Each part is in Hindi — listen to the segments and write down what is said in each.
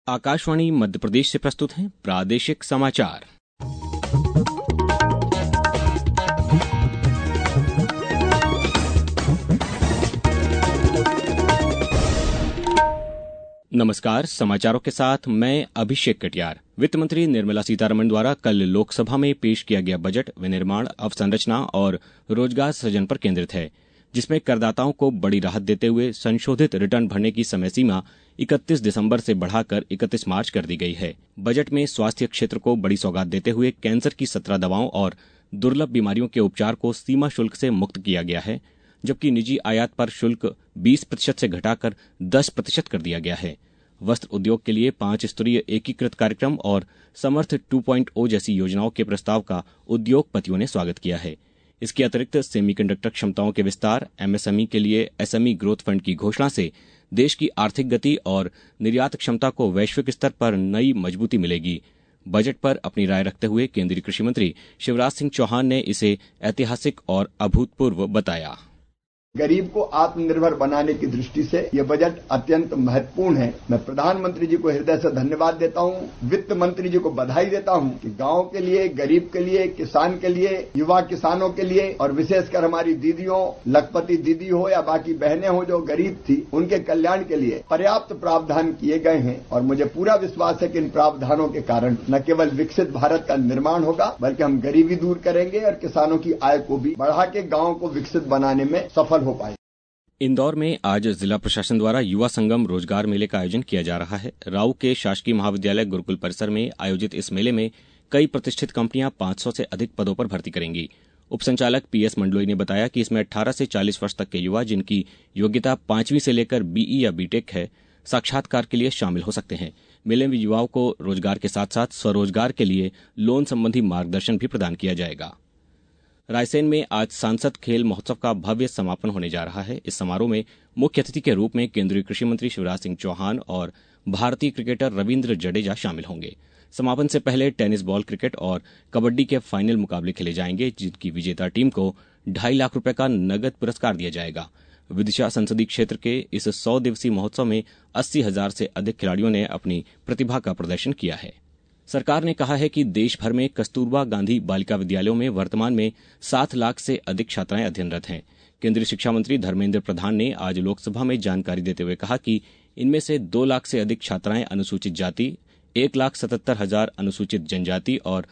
आकाशवाणी मध्य प्रदेश से प्रस्तुत हैं प्रादेशिक समाचार। नमस्कार, समाचारों के साथ मैं अभिषेक कटियार। वित्त मंत्री निर्मला सीतारमण द्वारा कल लोकसभा में पेश किया गया बजट विनिर्माण, अवसंरचना और रोजगार सृजन पर केंद्रित है, जिसमें करदाताओं को बड़ी राहत देते हुए संशोधित रिटर्न भरने की समय सीमा 31 दिसंबर से बढ़ाकर 31 मार्च कर दी गई है। बजट में स्वास्थ्य क्षेत्र को बड़ी सौगात देते हुए कैंसर की 17 दवाओं और दुर्लभ बीमारियों के उपचार को सीमा शुल्क से मुक्त किया गया है, जबकि निजी आयात पर शुल्क 20% से घटाकर 10% कर दिया गया है। वस्त्र उद्योग के लिए 5 स्तरीय एकीकृत कार्यक्रम और समर्थ 2.0 जैसी योजनाओं के प्रस्ताव का उद्योगपतियों ने स्वागत किया है। इसके अतिरिक्त सेमीकंडक्टर क्षमताओं के विस्तार, एमएसएमई के लिए एसएमई ग्रोथ फंड की घोषणा से देश की आर्थिक गति और निर्यात क्षमता को वैश्विक स्तर पर नई मजबूती मिलेगी। बजट पर अपनी राय रखते हुए केंद्रीय कृषि मंत्री शिवराज सिंह चौहान ने इसे ऐतिहासिक और अभूतपूर्व बताया। गरीब को आत्मनिर्भर बनाने की दृष्टि से यह बजट अत्यंत महत्वपूर्ण है। मैं प्रधानमंत्री जी को हृदय से धन्यवाद देता हूं, वित्त मंत्री जी को बधाई देता हूं कि गांव के लिए, गरीब के लिए, किसान के लिए, युवा किसानों के लिए और विशेषकर हमारी दीदियों, लखपति दीदी हो या बाकी बहनें हो जो गरीब थी, उनके कल्याण के लिए पर्याप्त प्रावधान किए गए हैं। और मुझे पूरा विश्वास है कि इन प्रावधानों के कारण न केवल विकसित भारत का निर्माण होगा, बल्कि हम गरीबी दूर करेंगे और किसानों की आय को भी बढ़ा के गांव को विकसित बनाने में सफल हो पाए। इंदौर में आज जिला प्रशासन द्वारा युवा संगम रोजगार मेले का आयोजन किया जा रहा है। राऊ के शासकीय महाविद्यालय गुरुकुल परिसर में आयोजित इस मेले में कई प्रतिष्ठित कंपनियां 500 से अधिक पदों पर भर्ती करेंगी। उप संचालक पीएस मंडलोई ने बताया कि इसमें 18 से 40 वर्ष तक के युवा जिनकी योग्यता 5वीं से लेकर बीई या बीटेक है, साक्षात्कार के लिए शामिल हो सकते हैं। मेले में युवाओं को रोजगार के साथ साथ स्वरोजगार के लिए लोन संबंधी मार्गदर्शन भी प्रदान किया जाएगा। रायसेन में आज सांसद खेल महोत्सव का भव्य समापन होने जा रहा है। इस समारोह में मुख्य अतिथि के रूप में केंद्रीय कृषि मंत्री शिवराज सिंह चौहान और भारतीय क्रिकेटर रविंद्र जडेजा शामिल होंगे। समापन से पहले टेनिस बॉल क्रिकेट और कबड्डी के फाइनल मुकाबले खेले जाएंगे, जिनकी विजेता टीम को 2.5 लाख रुपए का नगद पुरस्कार दिया जाएगा। विदिशा संसदीय क्षेत्र के इस 100 दिवसीय महोत्सव में 80,000 से अधिक खिलाड़ियों ने अपनी प्रतिभा का प्रदर्शन किया है। सरकार ने कहा है कि देश भर में कस्तूरबा गांधी बालिका विद्यालयों में वर्तमान में 7 लाख से अधिक छात्राएं अध्ययनरत हैं। केंद्रीय शिक्षा मंत्री धर्मेंद्र प्रधान ने आज लोकसभा में जानकारी देते हुए कहा कि इनमें से 2 लाख से अधिक छात्राएं अनुसूचित जाति, 1,77,000 अनुसूचित जनजाति और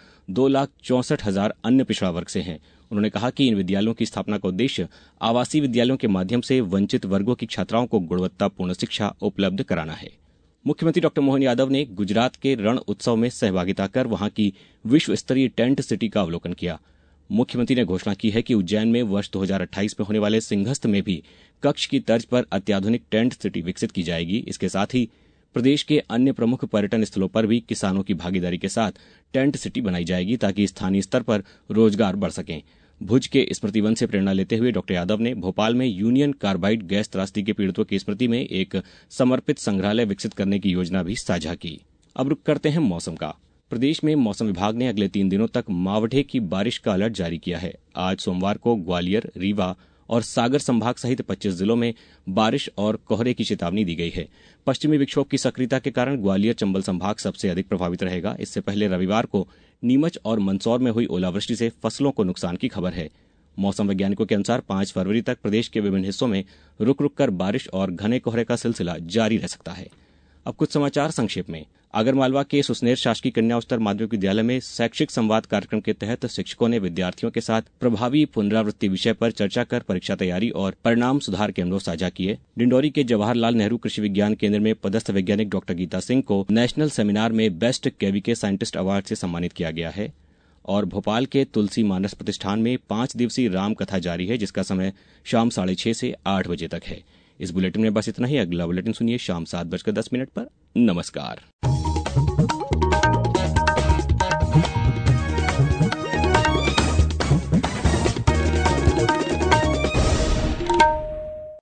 2,64,000 अन्य पिछड़ा वर्ग से हैं। उन्होंने कहा कि इन विद्यालयों की स्थापना का उद्देश्य आवासीय विद्यालयों के माध्यम से वंचित वर्गों की छात्राओं को गुणवत्तापूर्ण शिक्षा उपलब्ध कराना है। मुख्यमंत्री डॉ मोहन यादव ने गुजरात के रण उत्सव में सहभागिता कर वहां की विश्व स्तरीय टेंट सिटी का अवलोकन किया। मुख्यमंत्री ने घोषणा की है कि उज्जैन में वर्ष 2028 में होने वाले सिंहस्थ में भी कक्ष की तर्ज पर अत्याधुनिक टेंट सिटी विकसित की जाएगी। इसके साथ ही प्रदेश के अन्य प्रमुख पर्यटन स्थलों पर भी किसानों की भागीदारी के साथ टेंट सिटी बनाई जाएगी, ताकि स्थानीय स्तर पर रोजगार बढ़ सकें। भुज के स्मृति वन से प्रेरणा लेते हुए डॉ यादव ने भोपाल में यूनियन कार्बाइड गैस त्रासदी के पीड़ितों की स्मृति में एक समर्पित संग्रहालय विकसित करने की योजना भी साझा की। अब रुक करते हैं मौसम का। प्रदेश में मौसम विभाग ने अगले 3 दिनों तक मावठे की बारिश का अलर्ट जारी किया है। आज सोमवार को ग्वालियर, रीवा और सागर संभाग सहित 25 जिलों में बारिश और कोहरे की चेतावनी दी गई है। पश्चिमी विक्षोभ की सक्रियता के कारण ग्वालियर चंबल संभाग सबसे अधिक प्रभावित रहेगा। इससे पहले रविवार को नीमच और मंदसौर में हुई ओलावृष्टि से फसलों को नुकसान की खबर है। मौसम वैज्ञानिकों के अनुसार 5 फरवरी तक प्रदेश के विभिन्न हिस्सों में रुक रुक कर बारिश और घने कोहरे का सिलसिला जारी रह सकता है। अब कुछ समाचार संक्षेप में। आगरमालवा के सुसनेर शासकीय कन्या उच्चतर माध्यमिक विद्यालय में शैक्षिक संवाद कार्यक्रम के तहत शिक्षकों ने विद्यार्थियों के साथ प्रभावी पुनरावृत्ति विषय पर चर्चा कर परीक्षा तैयारी और परिणाम सुधार के अनुभव साझा किए। डिंडोरी के जवाहरलाल नेहरू कृषि विज्ञान केंद्र में पदस्थ वैज्ञानिक डॉ गीता सिंह को नेशनल सेमिनार में बेस्ट केवीके साइंटिस्ट अवार्ड से सम्मानित किया गया है। और भोपाल के तुलसी मानस प्रतिष्ठान में 5 दिवसीय राम कथा जारी है, जिसका समय शाम 6:30 से 8 बजे तक है। इस बुलेटिन में बस इतना ही। अगला बुलेटिन सुनिए शाम 7:10 पर। नमस्कार।